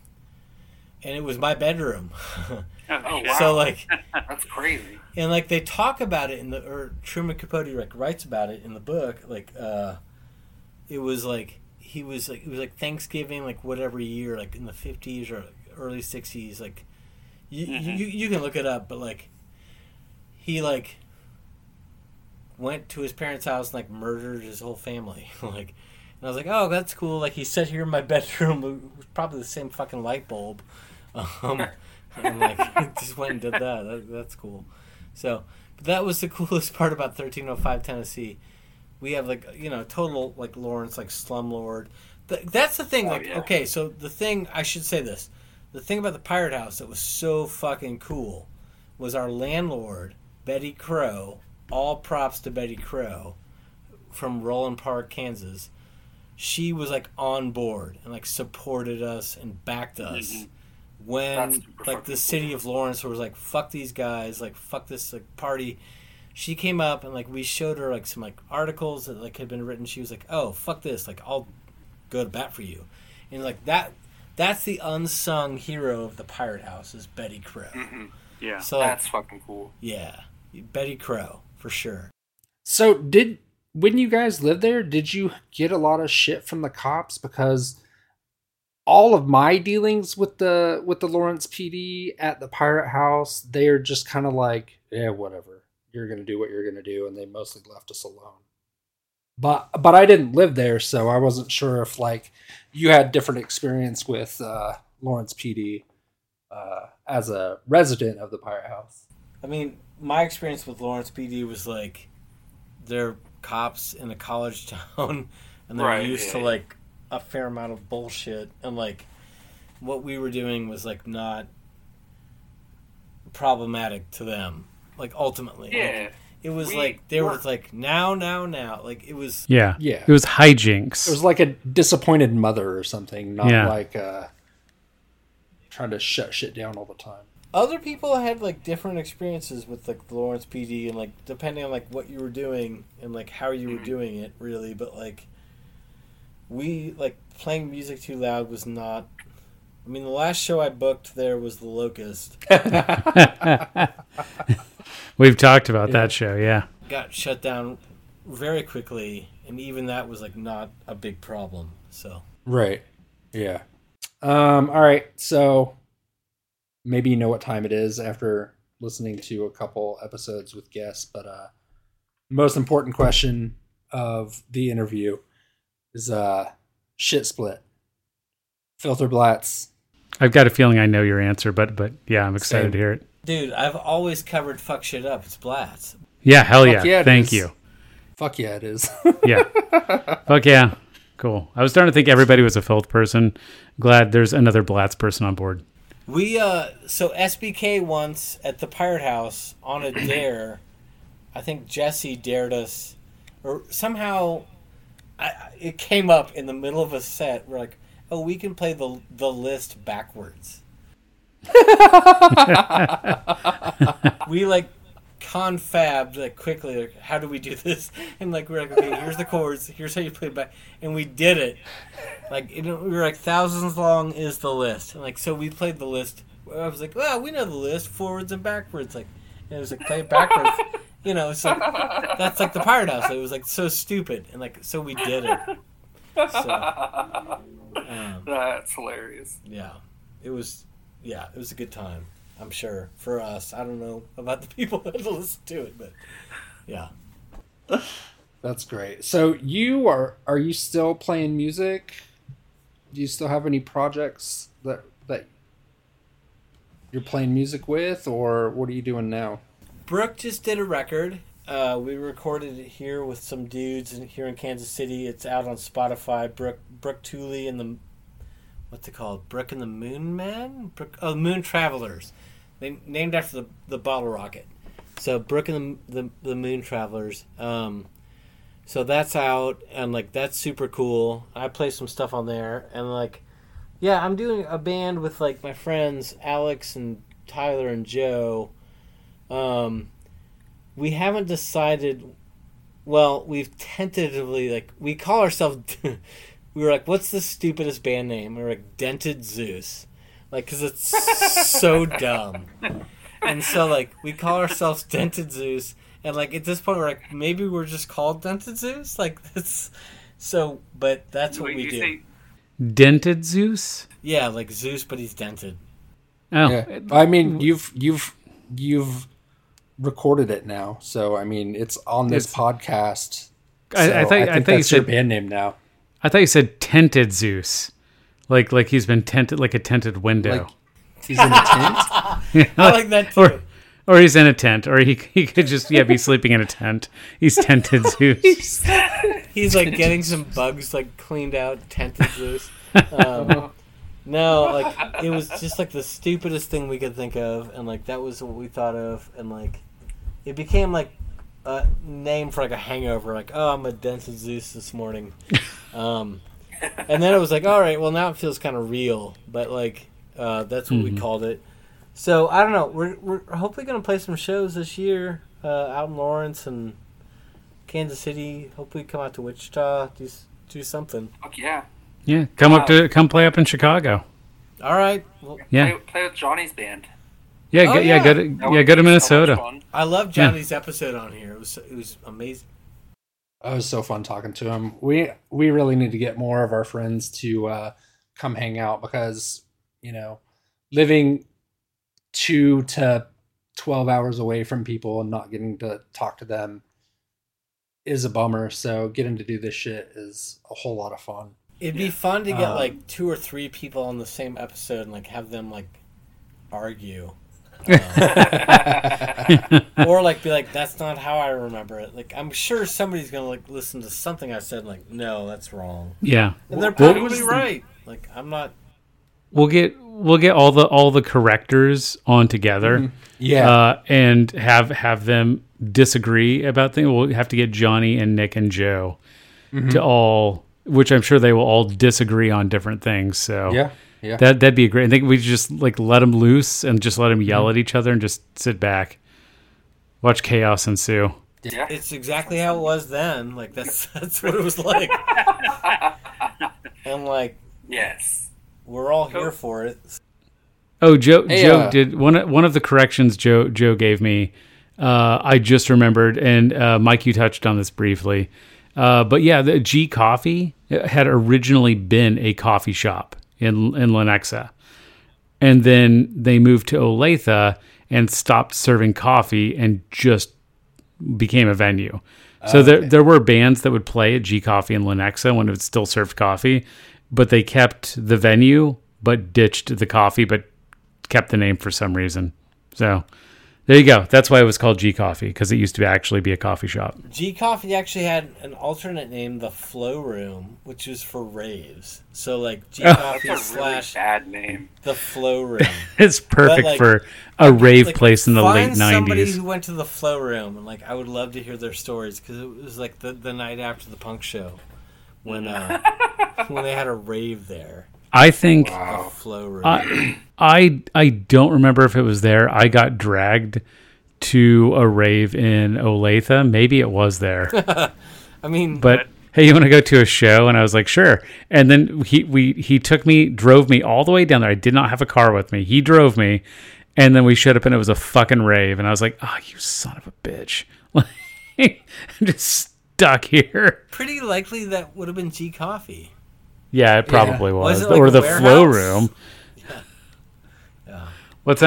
it was my bedroom. Oh wow! So like, that's crazy. And like, they talk about it or Truman Capote like writes about it in the book. Like, it was like it was like Thanksgiving, like whatever year, like in the 50s or early 60s. Like, you can look it up, but like, he like went to his parents' house and like murdered his whole family. Like, and I was like, oh, that's cool. Like, he sat here in my bedroom. It was probably the same fucking light bulb. And like, just went and did that. That's cool. So, but that was the coolest part about 1305 Tennessee. We have like, total like Lawrence, like slumlord. That's the thing. Like, okay, so the thing, I should say this. The thing about the Pirate House that was so fucking cool was our landlord, Betty Crow. All props to Betty Crow from Roland Park, Kansas. She was like on board and like supported us and backed us. Mm-hmm. When like the city of Lawrence was like, fuck these guys, like fuck this like party, she came up and like we showed her like some like articles that like had been written. She was like, oh, fuck this, like I'll go to bat for you. And like that's the unsung hero of the Pirate House is Betty Crow. Mm-hmm. Yeah, so like, that's fucking cool. Yeah, Betty Crow for sure. So when you guys lived there, did you get a lot of shit from the cops? Because all of my dealings with the Lawrence PD at the Pirate House, they're just kind of like, yeah, whatever. You're going to do what you're going to do. And they mostly left us alone. But I didn't live there, so I wasn't sure if like you had different experience with Lawrence PD as a resident of the Pirate House. I mean, my experience with Lawrence PD was like, they're cops in a college town, and they're used to like a fair amount of bullshit, and like what we were doing was like not problematic to them, like ultimately. Like, it was like they were like now like it was it was hijinks. It was like a disappointed mother or something, not like trying to shut shit down all the time. Other people had like different experiences with like the Lawrence PD, and like depending on like what you were doing and like how you were doing it, really. But like we like playing music too loud was not. I mean, the last show I booked there was the Locust. We've talked about that show, yeah. Got shut down very quickly, and even that was like not a big problem. So right, yeah. All right, so. Maybe you know what time it is after listening to a couple episodes with guests, but most important question of the interview is shit split. Filter Blats. I've got a feeling I know your answer, but yeah, I'm excited to hear it. Dude, I've always covered fuck shit up. It's Blats. Yeah, hell yeah. Thank you. Fuck yeah, it is. Yeah. Fuck yeah. Cool. I was starting to think everybody was a filth person. Glad there's another Blats person on board. We, so SBK once at the Pirate House on a dare, I think Jesse dared us, or somehow it came up in the middle of a set. We're like, oh, we can play the list backwards. We like confabbed like quickly, like, how do we do this? And like we're like, okay, here's the chords, here's how you play it back, and we did it. Like we were like, thousands long is the list, and like so we played the list. I was like, well, we know the list forwards and backwards, like, and it was like play it backwards. It's like that's like the Pirate House. It was like so stupid, and like so we did it. So that's hilarious. Yeah, it was a good time. I'm sure, for us. I don't know about the people that listen to it, but yeah. That's great. So are you still playing music? Do you still have any projects that you're playing music with, or what are you doing now? Brooke just did a record. We recorded it here with some dudes here in Kansas City. It's out on Spotify. Brooke Tooley and the, what's it called? Brooke and the Moon Man? Moon Travelers. They named after the bottle rocket. So Brooke and the Moon Travelers. So that's out, and like that's super cool. I play some stuff on there, and like, yeah, I'm doing a band with like my friends Alex and Tyler and Joe. We haven't decided. Well, we've tentatively, like, we call ourselves. We were like, "What's the stupidest band name?" We were like, "Dented Zeus," like, because it's so dumb. And so, like, we call ourselves Dented Zeus, and like at this point, we're like, maybe we're just called Dented Zeus. Like, it's so, but that's what we do. Dented Zeus? Yeah, like Zeus, but he's dented. Oh, Yeah. I mean, you've recorded it now, so I mean, it's on this podcast. I thought that's you your said band name now. I thought you said tented Zeus, like he's been tented, like a tented window. Like he's in a tent. I like that too. Or he's in a tent, or he could just be sleeping in a tent. He's tented Zeus. He's like getting some bugs like cleaned out, tented Zeus. No, like it was just like the stupidest thing we could think of, and like that was what we thought of, and like it became like a name for like a hangover. Like, oh, I'm a dented Zeus this morning, and then it was like, all right, well now it feels kind of real, but like that's what we called it. So I don't know. We're hopefully gonna play some shows this year out in Lawrence and Kansas City. Hopefully come out to Wichita. Do something. Fuck yeah. Yeah, come play up in Chicago. All right. Well, Yeah, Play with Johnny's band. yeah, Oh, go, yeah. go That to would go to be so Minnesota. much fun. I love Johnny's episode on here. It was amazing. Oh, it was so fun talking to him. We really need to get more of our friends to come hang out because, living 2 to 12 hours away from people and not getting to talk to them is a bummer. So getting to do this shit is a whole lot of fun. It'd be fun to get like 2 or 3 people on the same episode and like have them like argue. Or like be like, that's not how I remember it. Like I'm sure somebody's gonna like listen to something I said and like, no, that's wrong. Yeah, And they're probably right. Like I'm not. we'll get all the correctors on together. Yeah. And have them disagree about things. We'll have to get Johnny and Nick and Joe to all, which I'm sure they will all disagree on different things. So Yeah. that'd be great. I think we just like let them loose and just let them yell at each other and just sit back, watch chaos ensue. Yeah. It's exactly how it was then. Like that's what it was like. And like Yes. we're all here for it. Oh, Joe Hey, did one of the corrections Joe gave me. I just remembered, and Mike, you touched on this briefly. But yeah, the G Coffee had originally been a coffee shop in Lenexa. And then they moved to Olathe and stopped serving coffee and just became a venue. So there were bands that would play at G Coffee in Lenexa when it still served coffee, but they kept the venue, but ditched the coffee, but kept the name for some reason. So there you go. That's why it was called G Coffee, because it used to actually be a coffee shop. G Coffee actually had an alternate name, the Flow Room, which was for raves. So like G Coffee That's a really / bad name. the Flow Room. It's perfect like- for a rave Like, place in the late find somebody 90s. who went to the Flow Room, and like I would love to hear their stories because it was like the night after the punk show when when they had a rave there. I think The Flow Room. I don't remember if it was there. I got dragged to a rave in Olathe. Maybe it was there. I mean, But hey, you want to go to a show? And I was like, sure. And then he drove me all the way down there. I did not have a car with me. He drove me, and then we showed up, and it was a fucking rave. And I was like, oh, you son of a bitch! I'm just stuck here. pretty likely that would have been G Coffee. Yeah, it probably was, Was it like or a the flow warehouse? room. Yeah. What's that?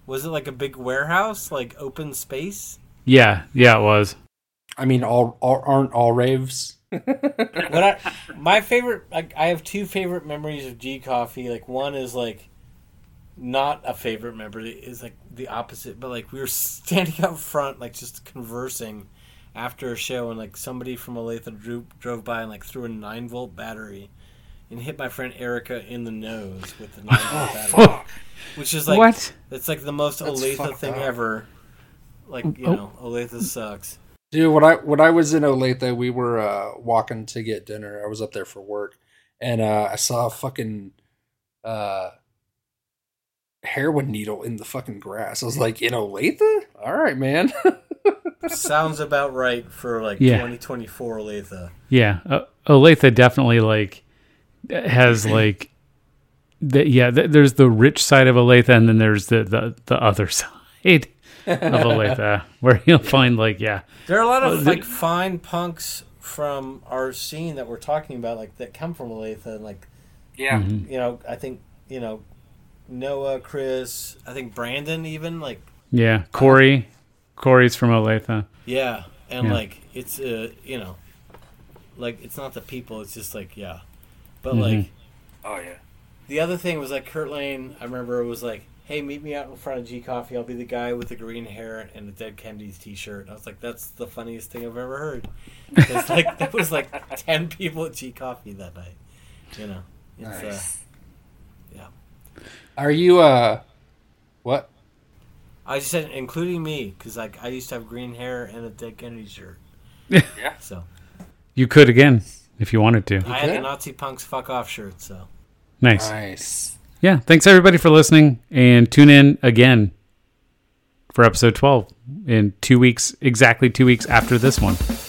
Was it like a big warehouse, like open space? Yeah, it was. I mean, aren't all raves? My favorite, like, I have two favorite memories of G Coffee. Like, one is like not a favorite memory, is like the opposite. But like we were standing out front, like just conversing after a show, and like somebody from Olathe drove by and like threw a 9-volt battery and hit my friend Erica in the nose with the 9-volt battery, which is like what? It's like the most Olathe thing ever. Like, you know, Olathe sucks. Dude, when I was in Olathe, we were walking to get dinner. I was up there for work, and I saw a fucking heroin needle in the fucking grass. I was like, in Olathe? All right, man. Sounds about right for like 2024 Olathe. Yeah, Olathe definitely like has like there's the rich side of Olathe, and then there's the other side of Olathe, where you'll find like there are a lot of like fine punks from our scene that we're talking about, like that come from Olathe, and like you know, I think, you know, Noah, Chris, I think Brandon even, like Corey's from Olathe. Yeah, and like it's you know, like it's not the people, it's just like but like the other thing was like Kurt Lane, I remember it was like, hey, meet me out in front of G Coffee. I'll be the guy with the green hair and the Dead Kennedys t-shirt. And I was like, that's the funniest thing I've ever heard. It's like there was like 10 people at G Coffee that night. You know, it's nice. Are you what? I just said including me, because like I used to have green hair and a Dead Kennedy shirt. So you could again if you wanted to. I had the Nazi punks fuck off shirt. So nice. Yeah, thanks everybody for listening, and tune in again for episode 12 in 2 weeks, exactly 2 weeks after this one.